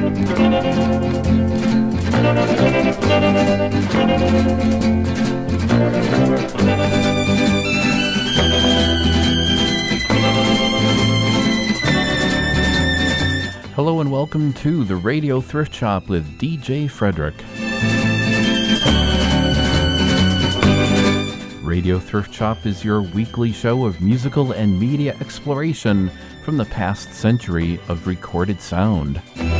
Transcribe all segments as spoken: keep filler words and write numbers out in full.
Hello and welcome to the Radio Thrift Shop with D J Frederick. Radio Thrift Shop is your weekly show of musical and media exploration from the past century of recorded sound.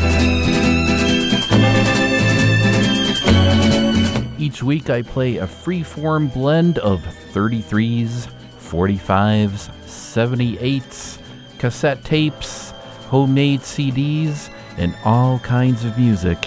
Each week I play a free-form blend of thirty-threes, forty-fives, seventy-eights, cassette tapes, homemade C Ds, and all kinds of music.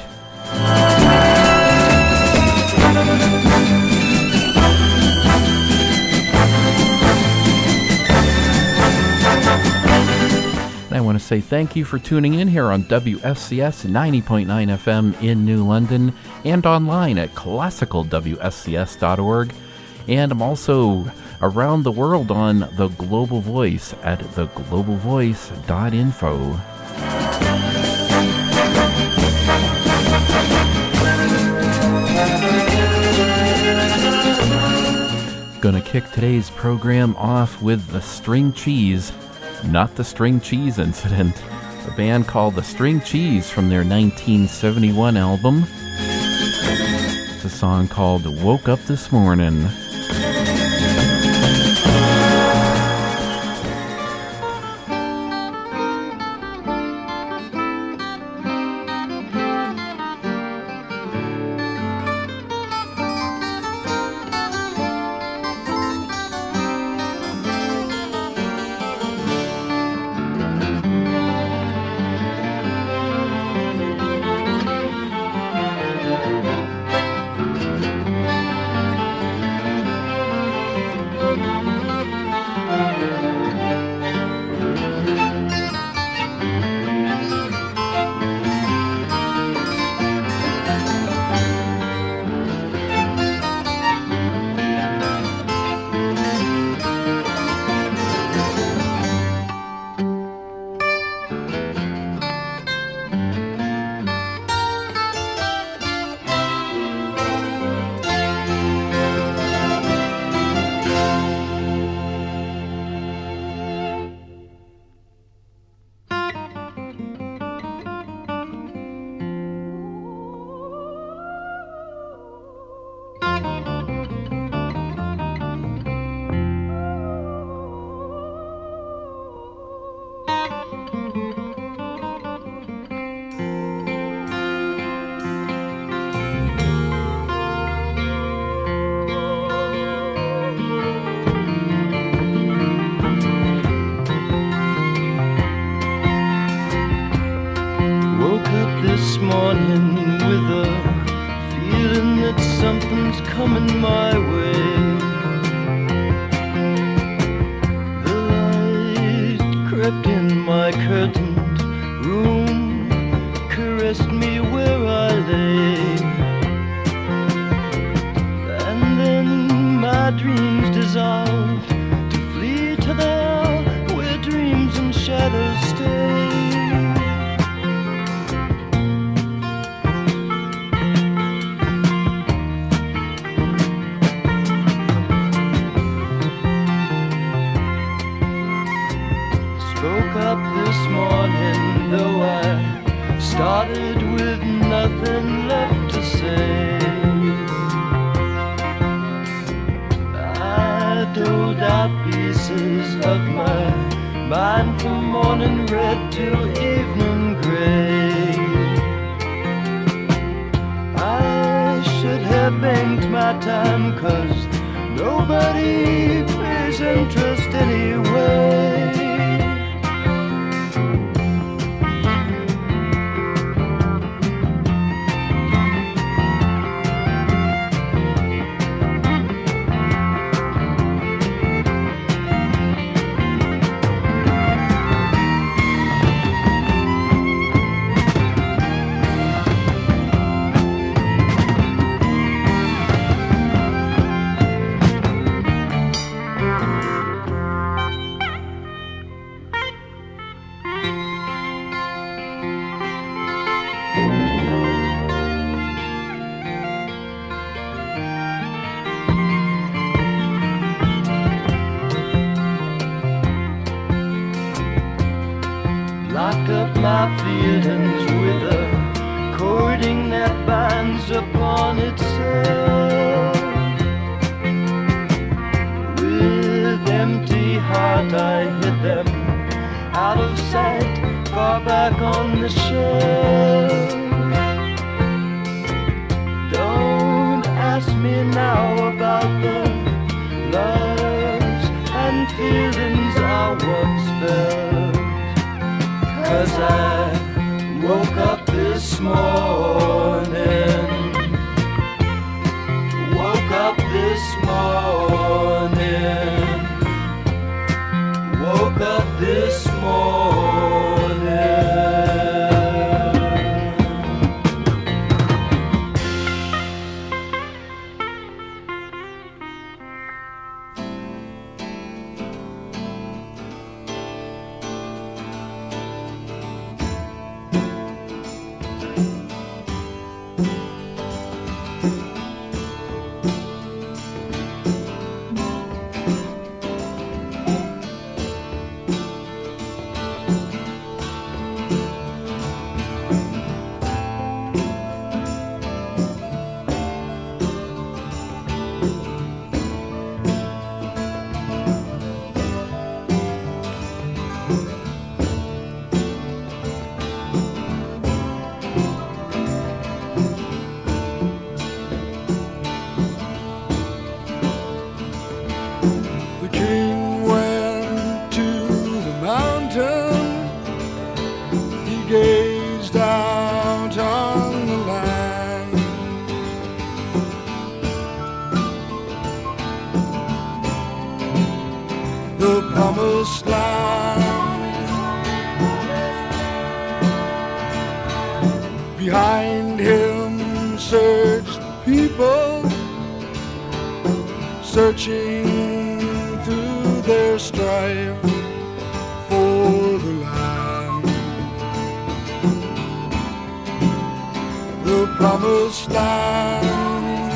I want to say thank you for tuning in here on W S C S ninety point nine F M in New London and online at classical w s c s dot org. And I'm also around the world on the Global Voice at the global voice dot info. Gonna kick today's program off with the String Cheese. Not the String Cheese Incident, a band called the String Cheese from their nineteen seventy-one album. It's a song called Woke Up This Morning. feelings with a cording that binds upon itself. With empty heart I hid them out of sight, far back on the shelf. Don't ask me now about the loves and feelings I once felt, 'cause I woke up this morning, woke up this morning, woke up this morning. Behind him surged the people, searching through their strife for the land, the promised land.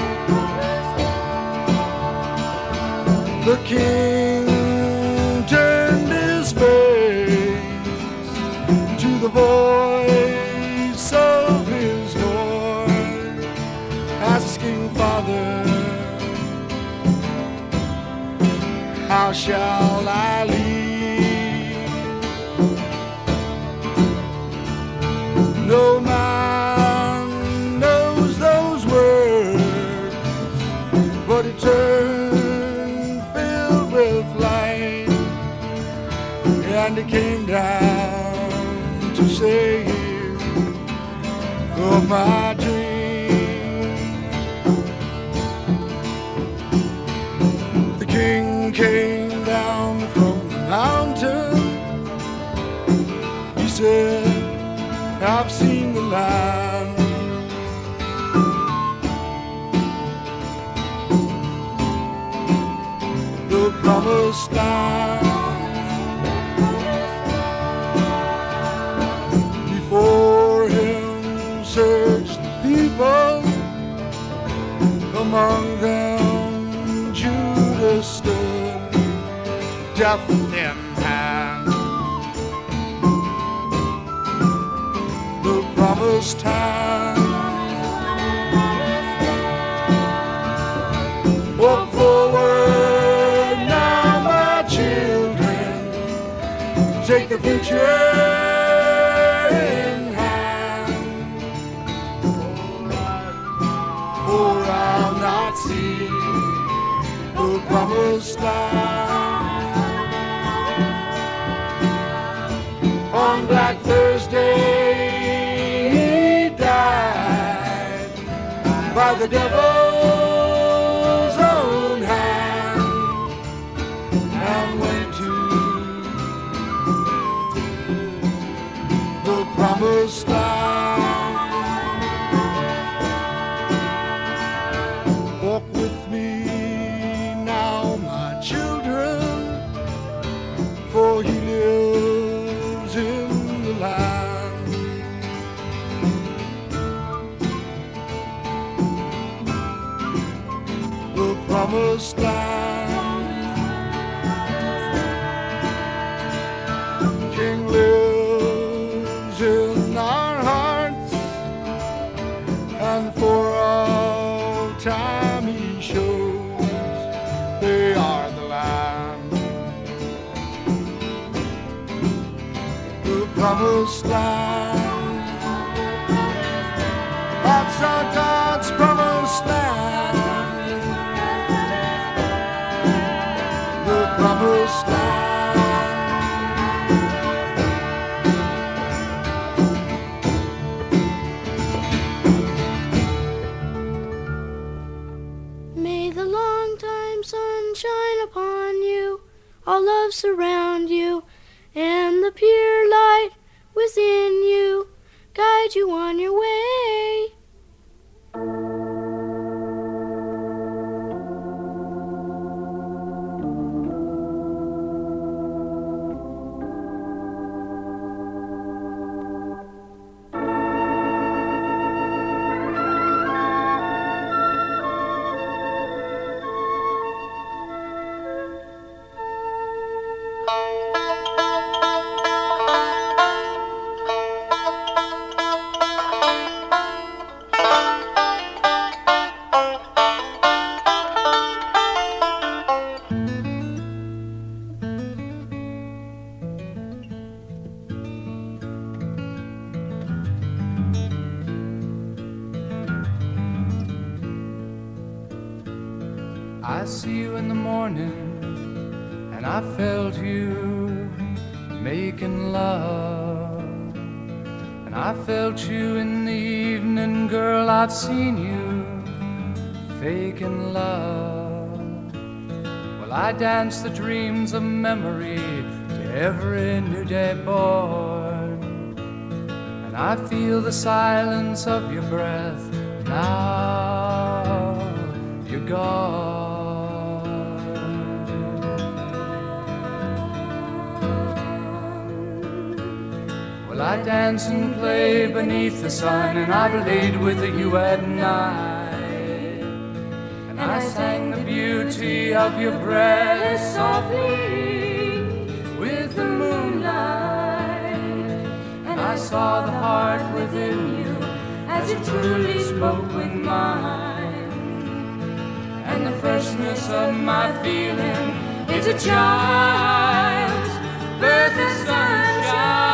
The king turned his face to the voice of his Lord, asking, Father, how shall I lead? No man knows those words, but he turned filled with light, and he came down to save of my dream. The king came down from the mountain. He said, I've seen the land. The promised land. Before him surged the people, among them Judas stood, death in hand. The promised time. Walk forward now, my children, take the future in hand, for I'll not see the promised land. On Black Thursday he died by the devil's own hand, and went to the promised land. Walk with me now, my children, for he lives in the land. The promised land. King lives in our hearts, and for all time he shows they are the land, the promised land. That's our God's promised land, the promised land. Shine upon you, all love surround you, and the pure light within you guide you on your way. I see you in the morning, and I felt you making love. And I felt you in the evening, girl, I've seen you faking love. Well, I dance the dreams of memory to every new day born, and I feel the silence of your breath now you're gone. Well, I dance and play beneath the sun, and I played with you at night, and I sang the beauty of your breath softly with the moonlight, and I saw the heart within you as it truly spoke with mine, and the freshness of my feeling is a child's birth of sunshine.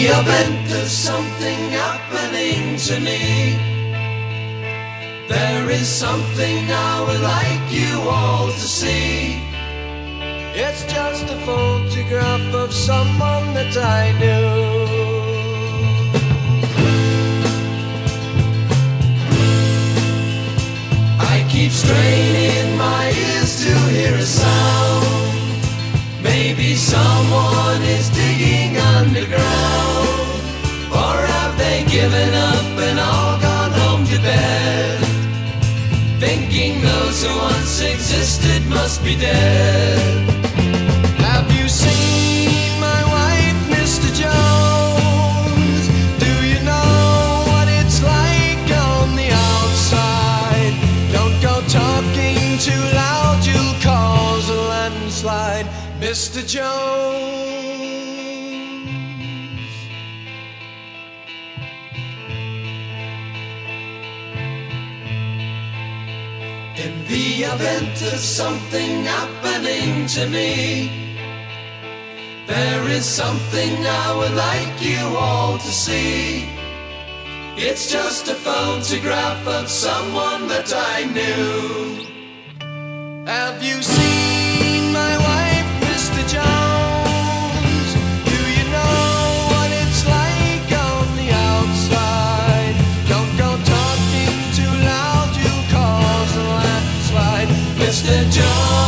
the event of something happening to me, there is something I would like you all to see. It's just a photograph of someone that I knew. I keep straining my ears to hear a sound. Maybe someone is digging underground. Or have they given up and all gone home to bed, thinking those who once existed must be dead? Have you seen my wife, Mister Jones? Do you know what it's like on the outside? Don't go talking too loud, you'll cause a landslide, Mister Jones. In the event of something happening to me, there is something I would like you all to see. It's just a photograph of someone that I knew. Have you seen my wife, Mister Jones? Do you know what it's like on the outside? Don't go talking too loud, you'll cause a landslide, Mister Jones.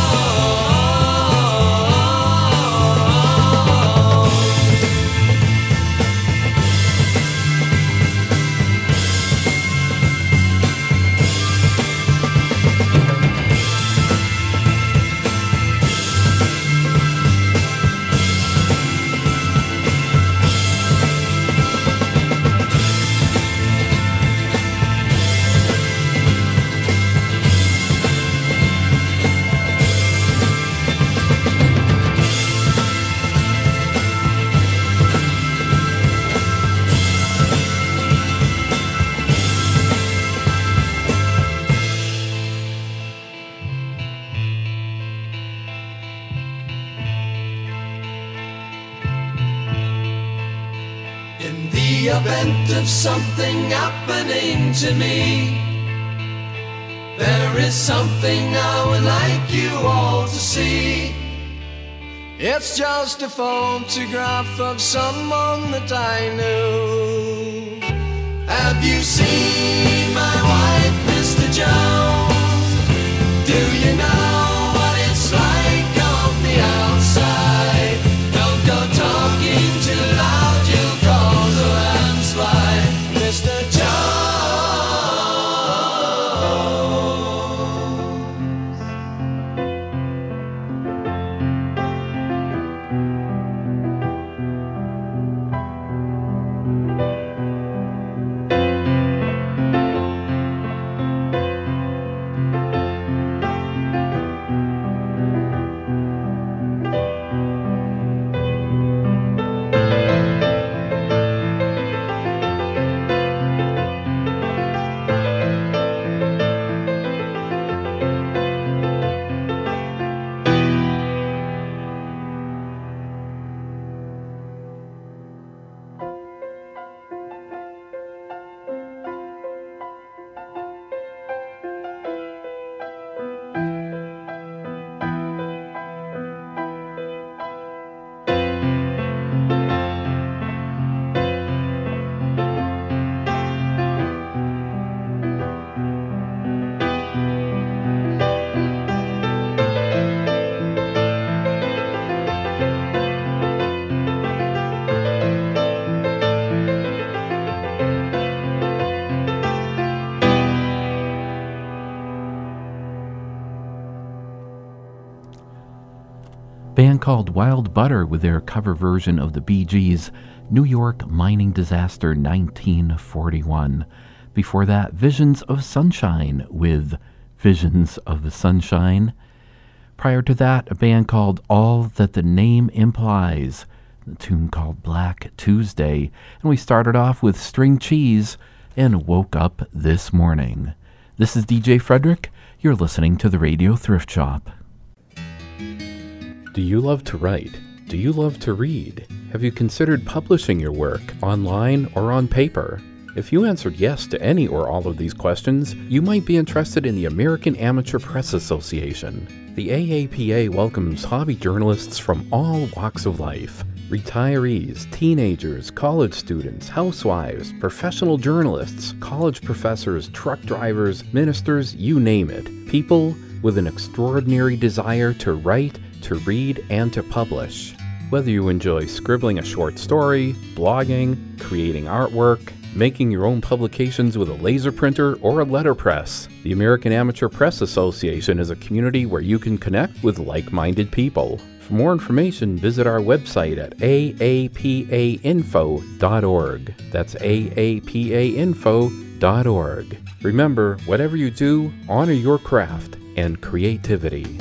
In the event of something happening to me, there is something I would like you all to see. It's just a photograph of someone that I knew. Have you seen my wife, Mister Jones? Do you know what it's like on the outside? Don't go talking too loud, you'll cause a landslide, Mister Jones. Band called Wild Butter with their cover version of the Bee Gees' New York Mining Disaster nineteen forty-one. Before that, Visions of Sunshine with Visions of the Sunshine. Prior to that, a band called All That the Name Implies, the tune called Black Tuesday. And we started off with String Cheese and Woke Up This Morning. This is D J Frederick. You're listening to the Radio Thrift Shop. Do you love to write? Do you love to read? Have you considered publishing your work online or on paper? If you answered yes to any or all of these questions, you might be interested in the American Amateur Press Association. The A A P A welcomes hobby journalists from all walks of life. Retirees, teenagers, college students, housewives, professional journalists, college professors, truck drivers, ministers, you name it. People with an extraordinary desire to write, to read, and to publish. Whether you enjoy scribbling a short story, blogging, creating artwork, making your own publications with a laser printer or a letterpress, the American Amateur Press Association is a community where you can connect with like-minded people. For more information, visit our website at a a p a info dot org. That's a a p a info dot org. Remember, whatever you do, honor your craft and creativity.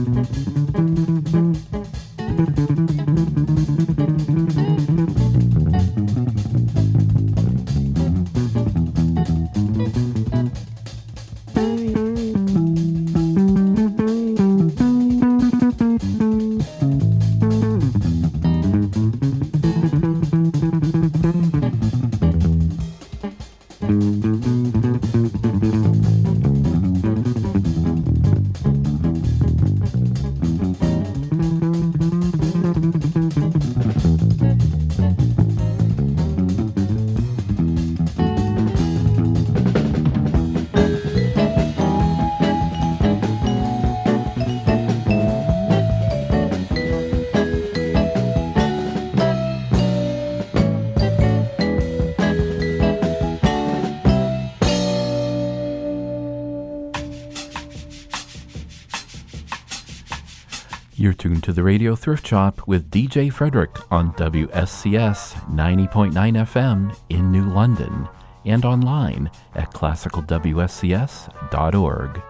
You're tuned to the Radio Thrift Shop with D J Frederick on W S C S ninety point nine F M in New London and online at classical W S C S dot org.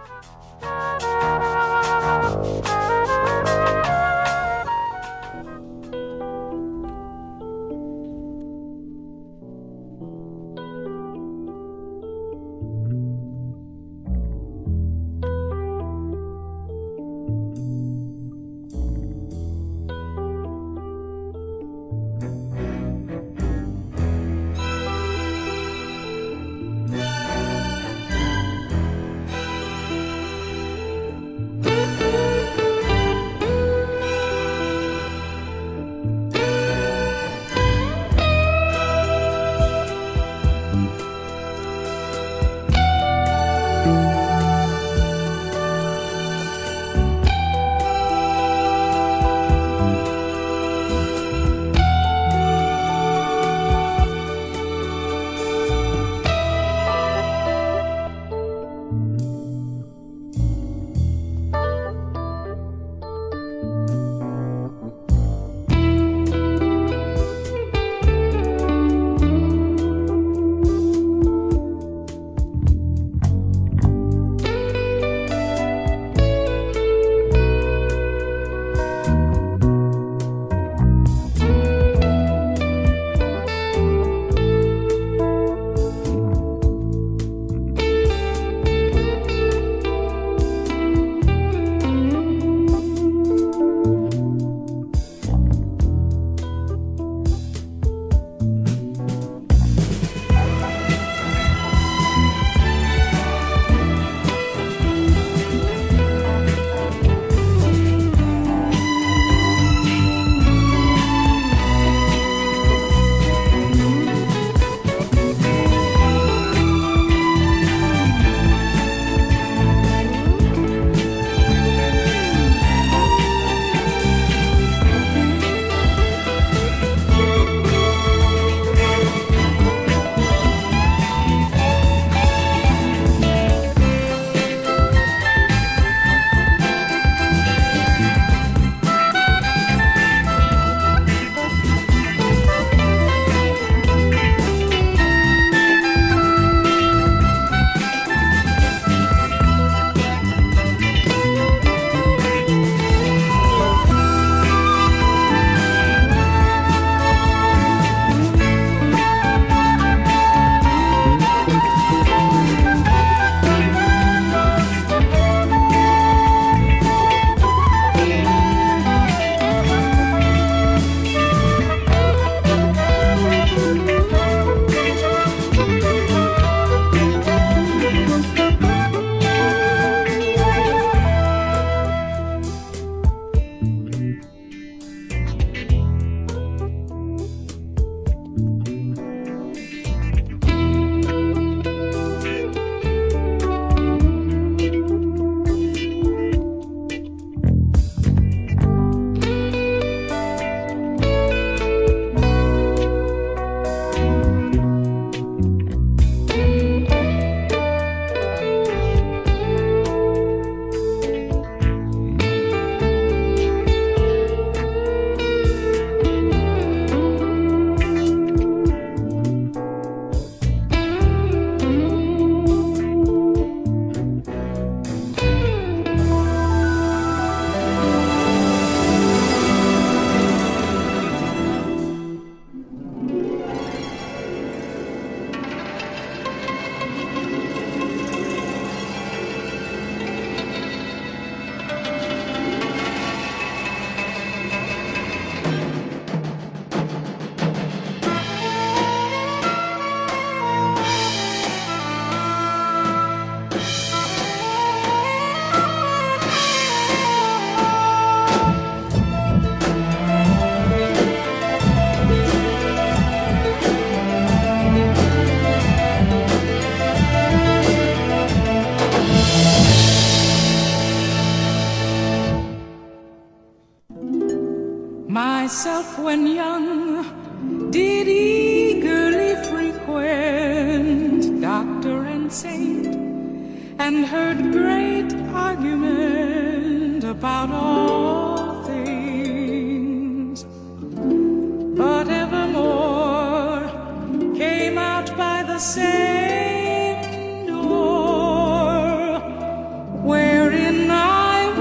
Myself when young did eagerly frequent doctor and saint, and heard great argument about all things, but evermore came out by the same door wherein I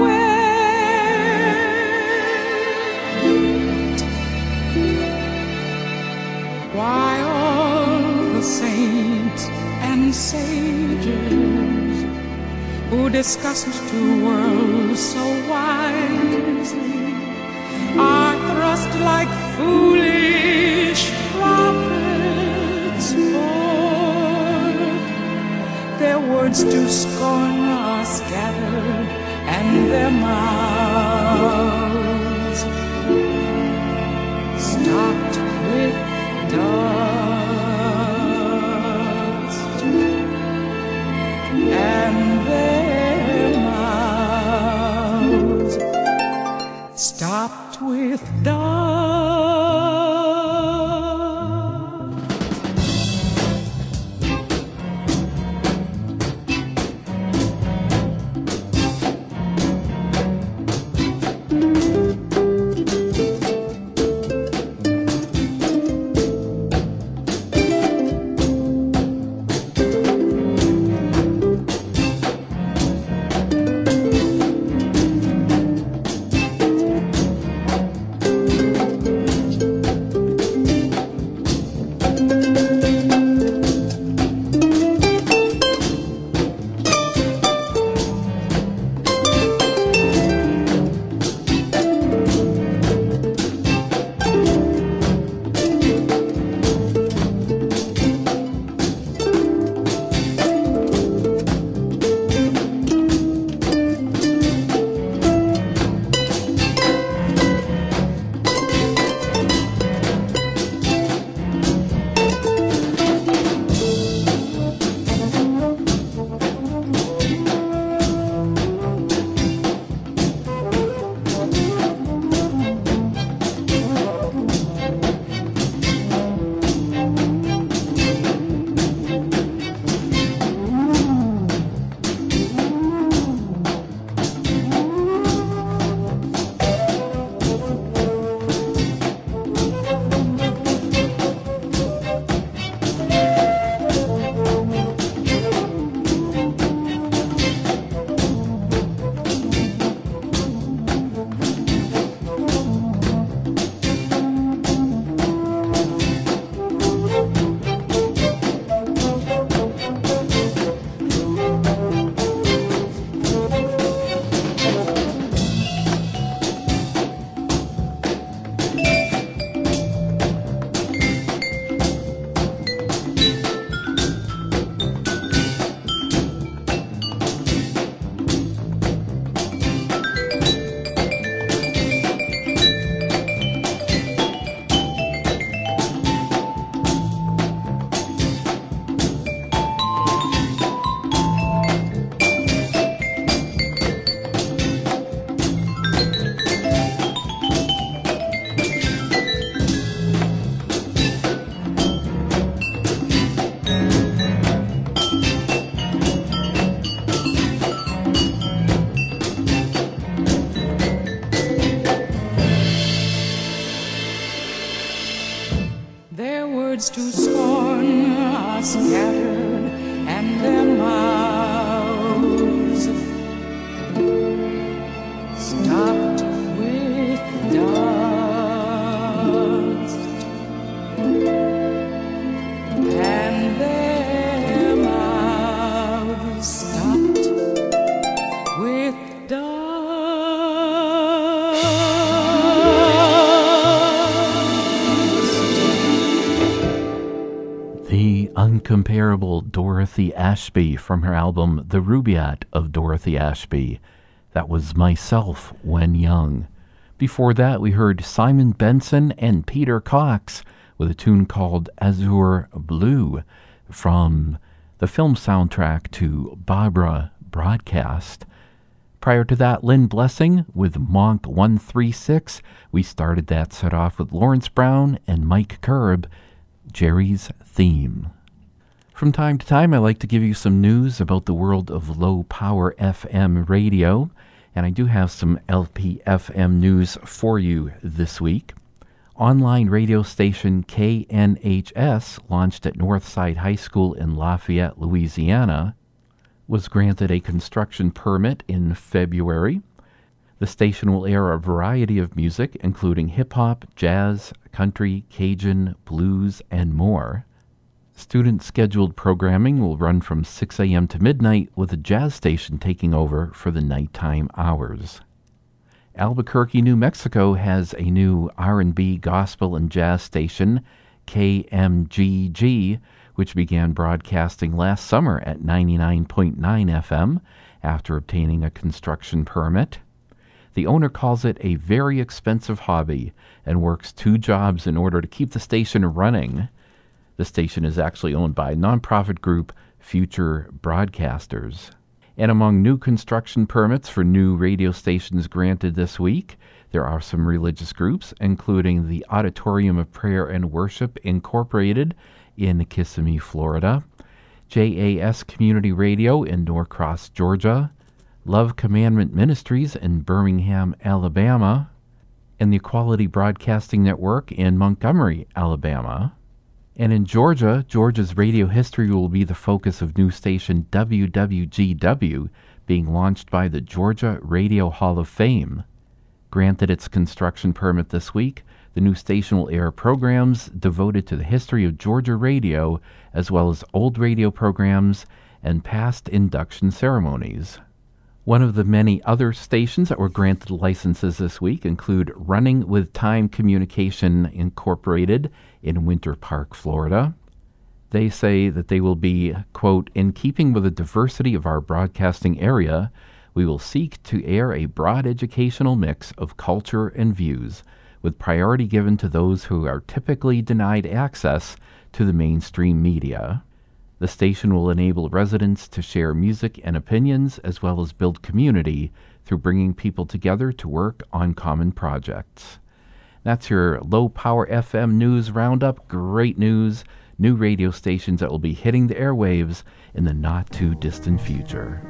went. Why all the saints and sages who discussed two worlds so wisely are thrust like foolish prophets forth. Their words to scorn are scattered, and their mouths stopped with dust, and their mouths stopped with dust. Words to scorn are scattered, and their mouths stopped with dust, and their mouths stopped with dust. The uncomparable Dorothy Ashby from her album The Rubaiyat of Dorothy Ashby. That was Myself When Young. Before that, we heard Simon Benson and Peter Cox with a tune called Azure Blue from the film soundtrack to Barbara Broadcast. Prior to that, Lynn Blessing with Monk one three six. We started that set off with Lawrence Brown and Mike Curb, Jerry's Theme. From time to time, I like to give you some news about the world of low-power F M radio, and I do have some L P F M news for you this week. Online radio station K N H S, launched at Northside High School in Lafayette, Louisiana, was granted a construction permit in February. The station will air a variety of music, including hip-hop, jazz, country, Cajun, blues, and more. Student-scheduled programming will run from six a.m. to midnight, with a jazz station taking over for the nighttime hours. Albuquerque, New Mexico has a new R and B gospel and jazz station, K M G G, which began broadcasting last summer at ninety-nine point nine F M after obtaining a construction permit. The owner calls it a very expensive hobby and works two jobs in order to keep the station running. The station is actually owned by nonprofit group Future Broadcasters. And among new construction permits for new radio stations granted this week, there are some religious groups, including the Auditorium of Prayer and Worship Incorporated in Kissimmee, Florida, J A S Community Radio in Norcross, Georgia, Love Commandment Ministries in Birmingham, Alabama, and the Equality Broadcasting Network in Montgomery, Alabama. And in Georgia, Georgia's radio history will be the focus of new station W W G W, being launched by the Georgia Radio Hall of Fame. Granted its construction permit this week, the new station will air programs devoted to the history of Georgia radio, as well as old radio programs and past induction ceremonies. One of the many other stations that were granted licenses this week include Running with Time Communication Incorporated in Winter Park, Florida. They say that they will be, quote, in keeping with the diversity of our broadcasting area, we will seek to air a broad educational mix of culture and views, with priority given to those who are typically denied access to the mainstream media. The station will enable residents to share music and opinions, as well as build community through bringing people together to work on common projects. That's your low-power F M news roundup. Great news. New radio stations that will be hitting the airwaves in the not-too-distant future.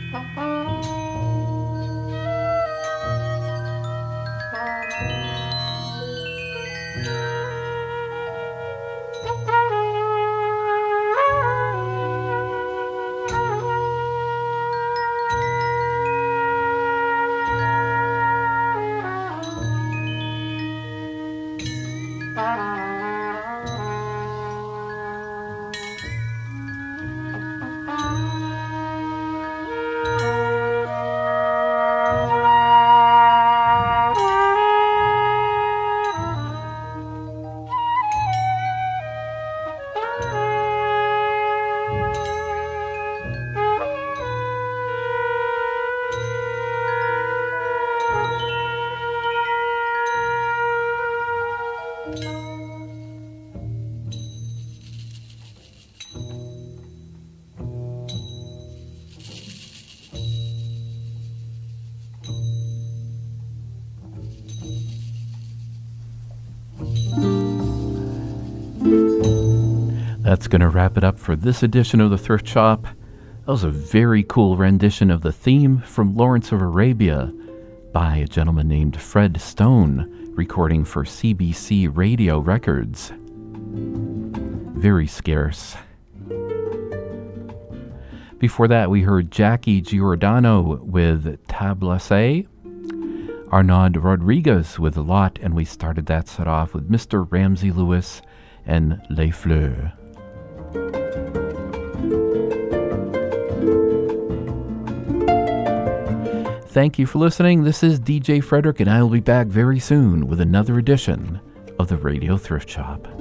That's going to wrap it up for this edition of the Thrift Shop. That was a very cool rendition of the theme from Lawrence of Arabia by a gentleman named Fred Stone, recording for C B C Radio Records. Very scarce. Before that, we heard Jackie Giordano with Tablasse, Arnaud Rodriguez with Lot, and we started that set off with Mister Ramsey Lewis and Les Fleurs. Thank you for listening. This is D J Frederick, and I will be back very soon with another edition of the Radio Thrift Shop.